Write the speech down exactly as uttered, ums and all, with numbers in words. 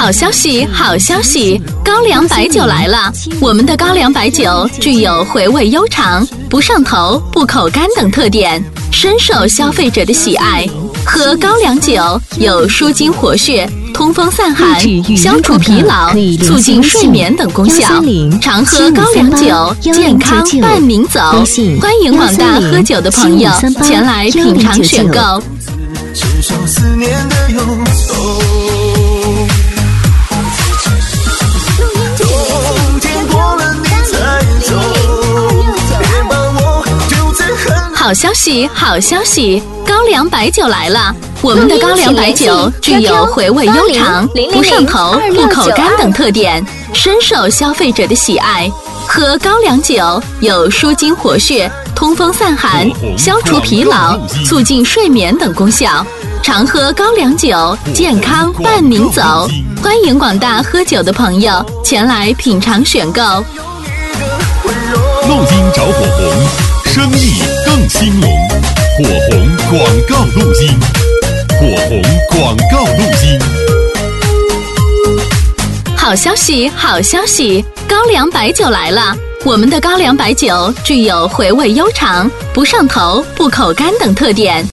好消息，好消息！高粱白酒来了！我们的高粱白酒具有回味悠长、不上头、不口干等特点，深受消费者的喜爱。喝高粱酒有舒筋活血、通风散寒、消除疲劳、促进睡眠等功效。常喝高粱酒，健康伴您走。欢迎广大喝酒的朋友前来品尝选购。 至少思念的忧愁，冬天过了你才走，别把我丢在很。 好消息，好消息！高粱白酒来了！我们的高粱白酒具有回味悠长、不上头、不口干等特点，深受消费者的喜爱。喝高粱酒有舒筋活血、通风散寒、消除疲劳、促进睡眠等功效。常喝高粱酒，健康伴您走。欢迎广大喝酒的朋友前来品尝选购。 录音找火红，生意更兴隆。火红广告录音，火红广告录音。 好消息，好消息！高粱白酒来了！我们的高粱白酒具有回味悠长、不上头、不口干等特点。